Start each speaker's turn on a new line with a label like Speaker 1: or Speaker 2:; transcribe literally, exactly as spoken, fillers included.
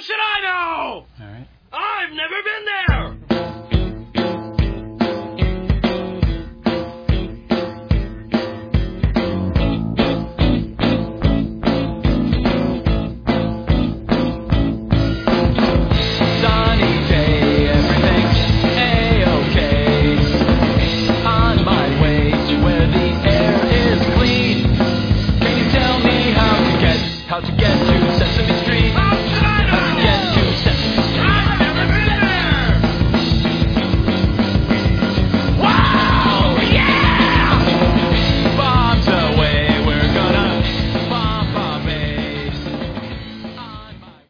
Speaker 1: should I know?
Speaker 2: All right.
Speaker 1: I've never been there.